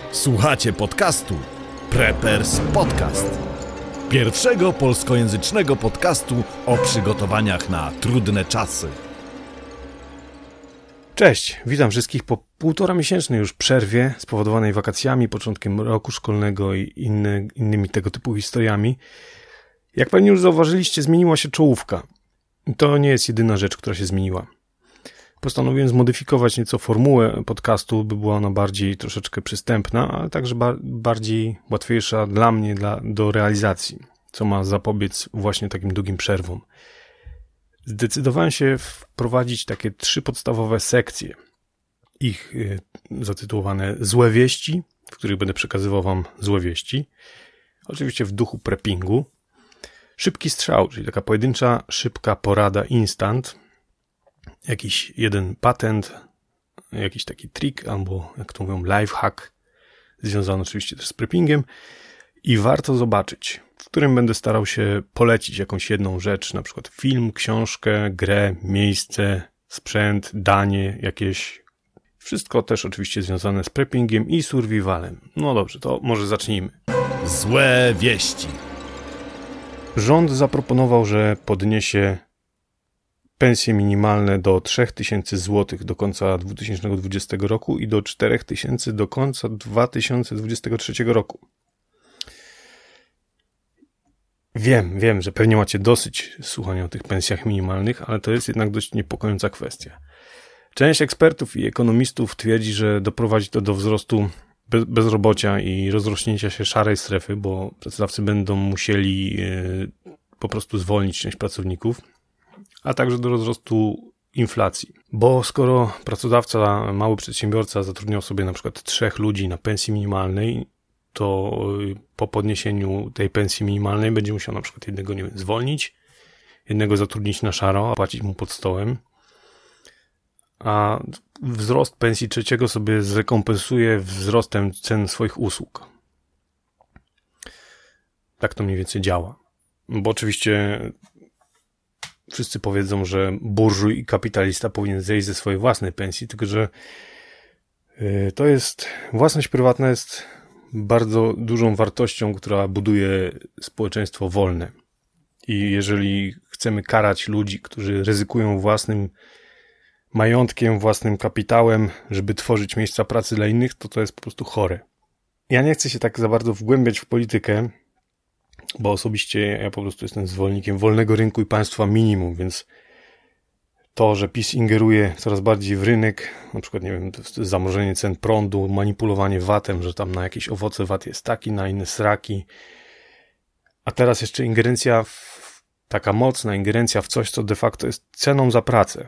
Słuchacie podcastu Preppers Podcast. Pierwszego polskojęzycznego podcastu o przygotowaniach na trudne czasy. Cześć, witam wszystkich po 1,5-miesięcznej już przerwie spowodowanej wakacjami, początkiem roku szkolnego i innymi tego typu historiami. Jak pewnie już zauważyliście, zmieniła się czołówka. To nie jest jedyna rzecz, która się zmieniła. Postanowiłem zmodyfikować nieco formułę podcastu, by była ona bardziej troszeczkę przystępna, ale także bardziej łatwiejsza dla mnie do realizacji, co ma zapobiec właśnie takim długim przerwom. Zdecydowałem się wprowadzić takie 3 podstawowe sekcje. Ich zatytułowane Złe wieści, w których będę przekazywał wam złe wieści. Oczywiście w duchu preppingu. Szybki strzał, czyli taka pojedyncza, szybka porada instant. Jakiś jeden patent, jakiś taki trik, albo jak to mówią lifehack, związany oczywiście też z preppingiem. I warto zobaczyć, w którym będę starał się polecić jakąś jedną rzecz, na przykład film, książkę, grę, miejsce, sprzęt, danie jakieś. Wszystko też oczywiście związane z preppingiem i survivalem. No dobrze, to może zacznijmy. Złe wieści. Rząd zaproponował, że podniesie pensje minimalne do 3000 zł do końca 2020 roku i do 4000 do końca 2023 roku. Wiem, że pewnie macie dosyć słuchania o tych pensjach minimalnych, ale to jest jednak dość niepokojąca kwestia. Część ekspertów i ekonomistów twierdzi, że doprowadzi to do wzrostu bezrobocia i rozrośnięcia się szarej strefy, bo pracodawcy będą musieli po prostu zwolnić część pracowników, a także do wzrostu inflacji. Bo skoro pracodawca, mały przedsiębiorca zatrudniał sobie na przykład 3 ludzi na pensji minimalnej, to po podniesieniu tej pensji minimalnej będzie musiał na przykład jednego, zwolnić, jednego zatrudnić na szaro, a płacić mu pod stołem, a wzrost pensji trzeciego sobie zrekompensuje wzrostem cen swoich usług. Tak to mniej więcej działa. Bo oczywiście wszyscy powiedzą, że burżuj i kapitalista powinien zejść ze swojej własnej pensji, tylko że to jest, własność prywatna jest bardzo dużą wartością, która buduje społeczeństwo wolne. I jeżeli chcemy karać ludzi, którzy ryzykują własnym majątkiem, własnym kapitałem, żeby tworzyć miejsca pracy dla innych, to jest po prostu chore. Ja nie chcę się tak za bardzo wgłębiać w politykę, bo osobiście ja po prostu jestem zwolennikiem wolnego rynku i państwa minimum, więc to, że PiS ingeruje coraz bardziej w rynek, na przykład, nie wiem, zamrożenie cen prądu, manipulowanie VAT-em, że tam na jakieś owoce VAT jest taki, na inne sraki, a teraz jeszcze ingerencja, taka mocna ingerencja w coś, co de facto jest ceną za pracę.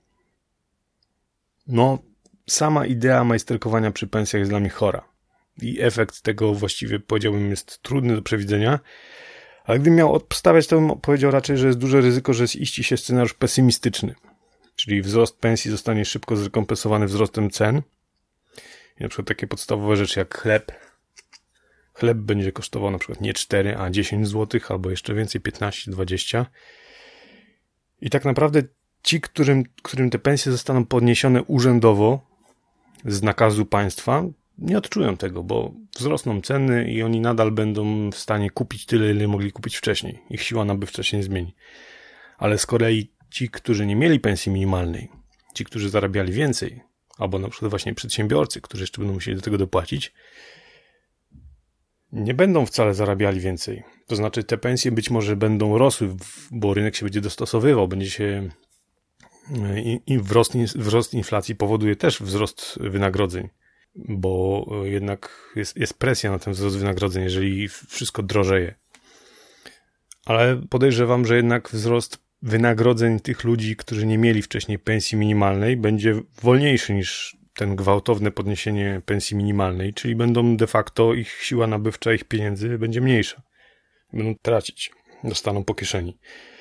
No, sama idea majsterkowania przy pensjach jest dla mnie chora. I efekt tego właściwie, powiedziałbym, jest trudny do przewidzenia. Ale gdybym miał obstawiać, to bym powiedział raczej, że jest duże ryzyko, że ziści się scenariusz pesymistyczny. Czyli wzrost pensji zostanie szybko zrekompensowany wzrostem cen. I na przykład takie podstawowe rzeczy jak chleb. Chleb będzie kosztował na przykład nie 4, a 10 zł, albo jeszcze więcej, 15, 20. I tak naprawdę ci, którym te pensje zostaną podniesione urzędowo z nakazu państwa, nie odczują tego, bo wzrosną ceny i oni nadal będą w stanie kupić tyle, ile mogli kupić wcześniej. Ich siła nabywcza się nie zmieni. Ale z kolei ci, którzy nie mieli pensji minimalnej, ci, którzy zarabiali więcej, albo na przykład właśnie przedsiębiorcy, którzy jeszcze będą musieli do tego dopłacić, nie będą wcale zarabiali więcej. To znaczy te pensje być może będą rosły, bo rynek się będzie dostosowywał, będzie się i wzrost inflacji powoduje też wzrost wynagrodzeń, bo jednak jest presja na ten wzrost wynagrodzeń, jeżeli wszystko drożeje. Ale podejrzewam, że jednak wzrost wynagrodzeń tych ludzi, którzy nie mieli wcześniej pensji minimalnej, będzie wolniejszy niż ten gwałtowne podniesienie pensji minimalnej, czyli będą de facto ich siła nabywcza, ich pieniędzy będzie mniejsza. Będą tracić, dostaną po kieszeni.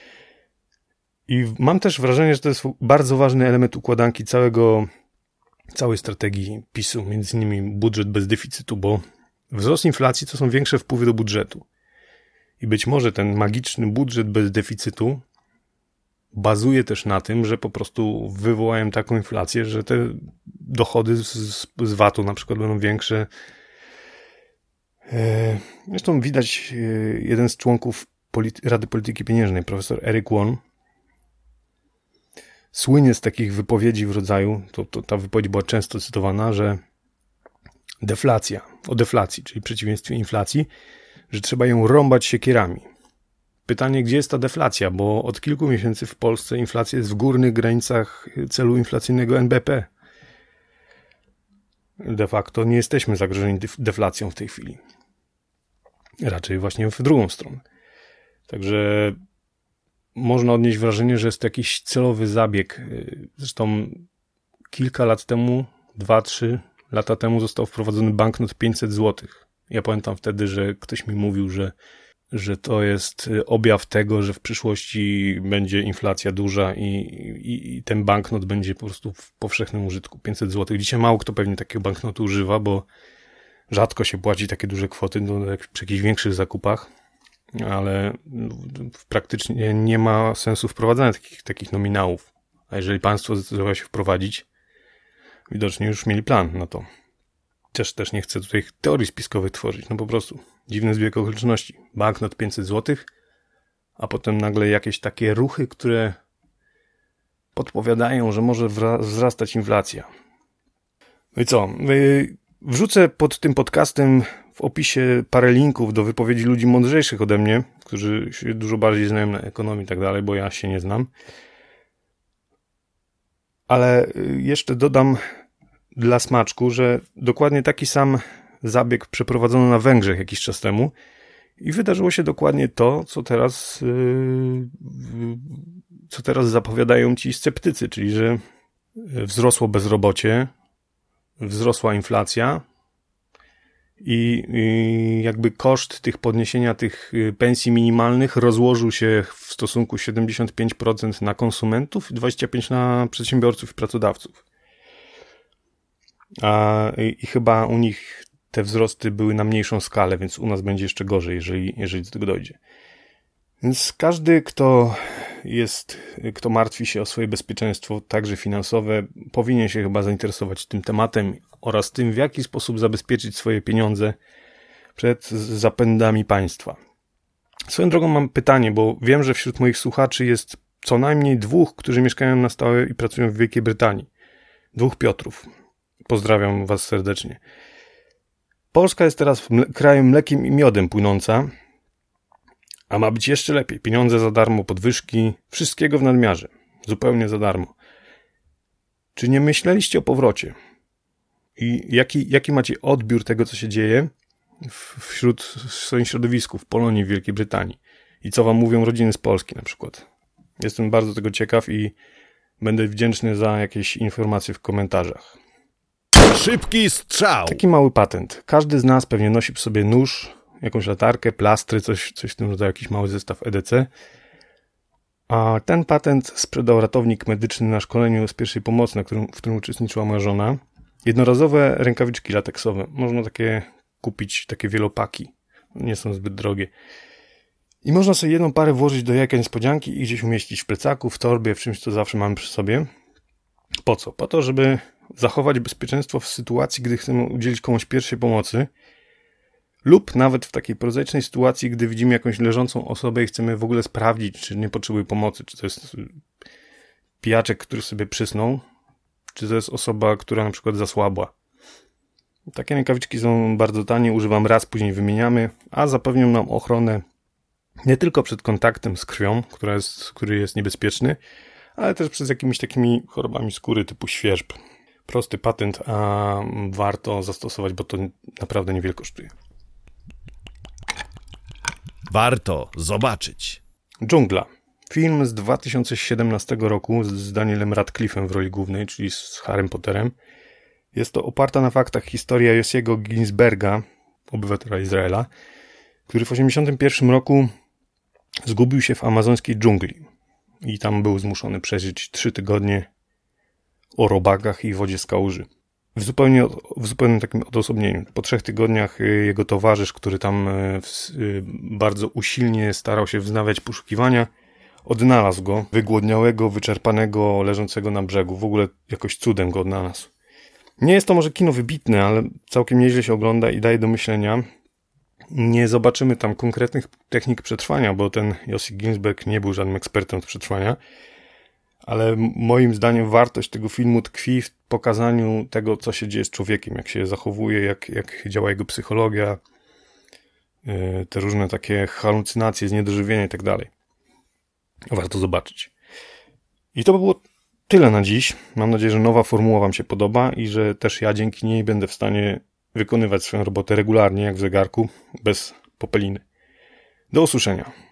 I mam też wrażenie, że to jest bardzo ważny element układanki całej strategii PiS-u, między innymi budżet bez deficytu, bo wzrost inflacji to są większe wpływy do budżetu. I być może ten magiczny budżet bez deficytu bazuje też na tym, że po prostu wywołają taką inflację, że te dochody z VAT-u na przykład będą większe, Zresztą widać, jeden z członków Rady Polityki Pieniężnej, profesor Eric Won, słynie z takich wypowiedzi w rodzaju, ta wypowiedź była często cytowana, że o deflacji, czyli przeciwieństwie inflacji, że trzeba ją rąbać siekierami. Pytanie, gdzie jest ta deflacja, bo od kilku miesięcy w Polsce inflacja jest w górnych granicach celu inflacyjnego NBP. De facto nie jesteśmy zagrożeni deflacją w tej chwili. Raczej właśnie w drugą stronę. Także można odnieść wrażenie, że jest to jakiś celowy zabieg. Zresztą kilka lat temu, 2-3 lata temu został wprowadzony banknot 500 zł. Ja pamiętam wtedy, że ktoś mi mówił, że to jest objaw tego, że w przyszłości będzie inflacja duża i ten banknot będzie po prostu w powszechnym użytku. 500 zł. Dzisiaj mało kto pewnie takiego banknotu używa, bo rzadko się płaci takie duże kwoty przy jakichś większych zakupach, ale praktycznie nie ma sensu wprowadzania takich nominałów. A jeżeli państwo zdecydowało się wprowadzić, widocznie już mieli plan na to. Też nie chcę tutaj teorii spiskowych tworzyć, no po prostu dziwny zbieg okoliczności. Banknot 500 zł, a potem nagle jakieś takie ruchy, które podpowiadają, że może wzrastać inflacja. No i co? Wrzucę pod tym podcastem w opisie parę linków do wypowiedzi ludzi mądrzejszych ode mnie, którzy się dużo bardziej znają na ekonomii i tak dalej, bo ja się nie znam. Ale jeszcze dodam dla smaczku, że dokładnie taki sam zabieg przeprowadzono na Węgrzech jakiś czas temu i wydarzyło się dokładnie to, co teraz zapowiadają ci sceptycy, czyli że wzrosło bezrobocie, wzrosła inflacja i jakby koszt podniesienia tych pensji minimalnych rozłożył się w stosunku 75% na konsumentów i 25% na przedsiębiorców i pracodawców. I chyba u nich te wzrosty były na mniejszą skalę, więc u nas będzie jeszcze gorzej, jeżeli do tego dojdzie. Więc każdy, kto martwi się o swoje bezpieczeństwo, także finansowe, powinien się chyba zainteresować tym tematem oraz tym, w jaki sposób zabezpieczyć swoje pieniądze przed zapędami państwa. Swoją drogą mam pytanie, bo wiem, że wśród moich słuchaczy jest co najmniej 2, którzy mieszkają na stałe i pracują w Wielkiej Brytanii. 2 Piotrów. Pozdrawiam was serdecznie. Polska jest teraz krajem mlekiem i miodem płynąca, a ma być jeszcze lepiej. Pieniądze za darmo, podwyżki, wszystkiego w nadmiarze. Zupełnie za darmo. Czy nie myśleliście o powrocie? I jaki macie odbiór tego, co się dzieje w swoim środowisku, w Polonii, w Wielkiej Brytanii? I co wam mówią rodziny z Polski na przykład? Jestem bardzo tego ciekaw i będę wdzięczny za jakieś informacje w komentarzach. Szybki strzał! Taki mały patent. Każdy z nas pewnie nosi przy sobie nóż, jakąś latarkę, plastry, coś w tym rodzaju, jakiś mały zestaw EDC. A ten patent sprzedał ratownik medyczny na szkoleniu z pierwszej pomocy, w którym uczestniczyła moja żona. Jednorazowe rękawiczki lateksowe. Można takie kupić, takie wielopaki. Nie są zbyt drogie. I można sobie jedną parę włożyć do jajka niespodzianki i gdzieś umieścić w plecaku, w torbie, w czymś, co zawsze mamy przy sobie. Po co? Po to, żeby zachować bezpieczeństwo w sytuacji, gdy chcemy udzielić komuś pierwszej pomocy lub nawet w takiej prozaicznej sytuacji, gdy widzimy jakąś leżącą osobę i chcemy w ogóle sprawdzić, czy nie potrzebuje pomocy, czy to jest pijaczek, który sobie przysnął, czy to jest osoba, która na przykład zasłabła. Takie rękawiczki są bardzo tanie, używam raz, później wymieniamy, a zapewnią nam ochronę nie tylko przed kontaktem z krwią, który jest niebezpieczny, ale też przed jakimiś takimi chorobami skóry typu świerzb. Prosty patent, a warto zastosować, bo to naprawdę niewiele kosztuje. Warto zobaczyć. Dżungla. Film z 2017 roku z Danielem Radcliffe'em w roli głównej, czyli z Harrym Potterem. Jest to oparta na faktach historia Jossiego Ginsberga, obywatela Izraela, który w 1981 roku zgubił się w amazońskiej dżungli i tam był zmuszony przeżyć 3 tygodnie o robakach i wodzie z kałuży. W zupełnym takim odosobnieniu. Po 3 tygodniach jego towarzysz, który tam bardzo usilnie starał się wznawiać poszukiwania, odnalazł go, wygłodniałego, wyczerpanego, leżącego na brzegu. W ogóle jakoś cudem go odnalazł. Nie jest to może kino wybitne, ale całkiem nieźle się ogląda i daje do myślenia. Nie zobaczymy tam konkretnych technik przetrwania, bo ten Josip Ginsberg nie był żadnym ekspertem od przetrwania, ale moim zdaniem wartość tego filmu tkwi w pokazaniu tego, co się dzieje z człowiekiem, jak się zachowuje, jak działa jego psychologia, te różne takie halucynacje, zniedożywienie i tak dalej. Warto zobaczyć. I to by było tyle na dziś. Mam nadzieję, że nowa formuła wam się podoba i że też ja dzięki niej będę w stanie wykonywać swoją robotę regularnie, jak w zegarku, bez popeliny. Do usłyszenia.